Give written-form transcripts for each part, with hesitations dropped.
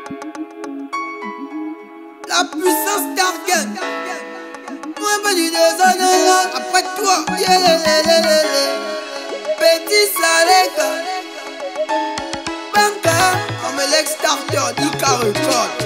La puissance d'Argan. Moi pas du désordre. Après toi, petit Saleka. Banca, on me l'ex-starter d'Ika Record.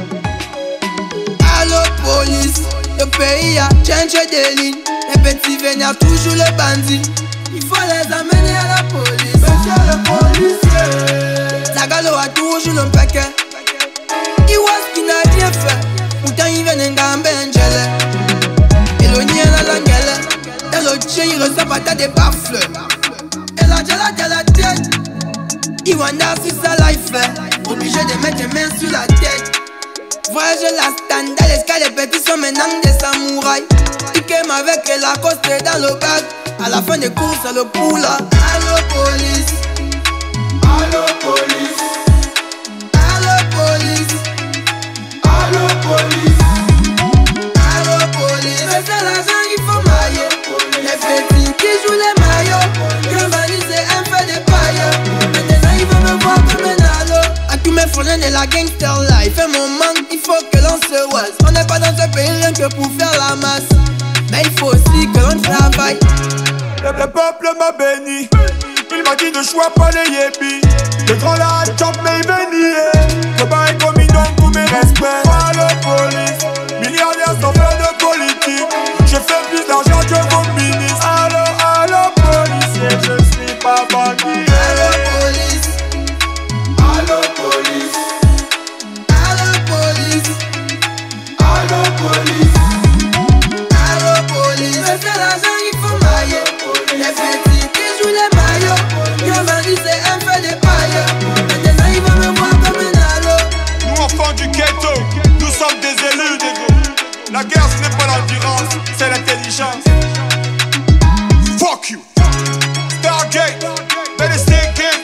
Allo police, le pays a changé de ligne. Les petits vénèrent toujours le bandit. Il faut les amener à la police. Monsieur le policier. Zagalo a toujours le paquet. Iwas qui n'a rien fait. Pourtant il vient d'un gambe angele. Éloigné la languelle. Dans le chien il reçoit pas des baffles. Et la jala de la tête. Il wanda si sa life. Obligé de mettre les mains sur la tête. Voyage la standard. Les cas les petits sont maintenant des samouraïs. Ikem avec la coste dans le bac. À la fin des courses, le poula. Allo police. Allo police. Allo police. Allo police. Allo police. Mais c'est l'argent qu'il faut mailler. Les petits qui jouent les maillots. Grand Bani c'est un fait de paille. Maintenant ils vont me voir comme un allo. À tous mes frères de la gangster life. Et mon manque, il faut que l'on se voise. On n'est pas dans ce pays rien que pour faire la masse. Mais il faut aussi que l'on travaille. Le peuple m'a béni. Il m'a dit ne choisis pas les yébis. Le grand la chop mais il béni. Le bain est commis donc tous mes respects. Allo police. Milliardaire sans faire de politique. Je fais plus d'argent que vos ministres. Allo policier, je suis pas bandit. Allo police. Allo police. Allo police. Allo police. Allo police. Mais c'est l'argent qu'il faut mailler. Les petits qui jouent les maillots. Grand Bani c'est un fait de paille. Maintenant ils vont me voir comme un allo. Nous enfants du ghetto, nous sommes des élus des gros. La guerre ce n'est pas l'endurance, c'est l'intelligence. Fuck you. Stargate, Medicine King.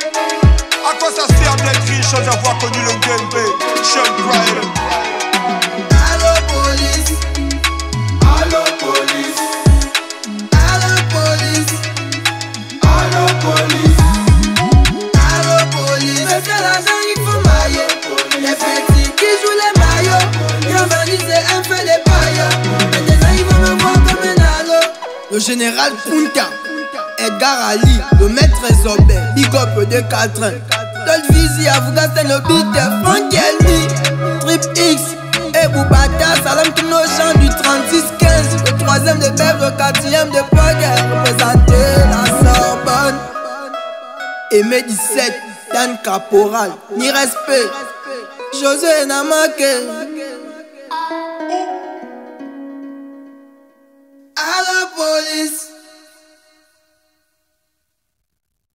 À quoi ça sert d'être riche sans avoir connu le game, Sean Pryor. Allo police. Allo police. Allo police. Allo police. Allo police. Mais c'est l'argent qu'il faut mailler. Les petits qui jouent les maillots. Grand Bani c'est un fait de paille. Maintenant ils vont me voir comme un allo. Le général Punta, Edgar Ali, le maître Zobé, Big Up de Catrin, Dolvizi, Avouga, c'est le beat, Frank Elmi, Trip X, et Boubata, Salam tous nos chants du 36-15, le 3ème de Bèvres, le 4ème de Poguer, représenté la Sorbonne, Aimé 17, Dan Caporal, ni respect, José Namake.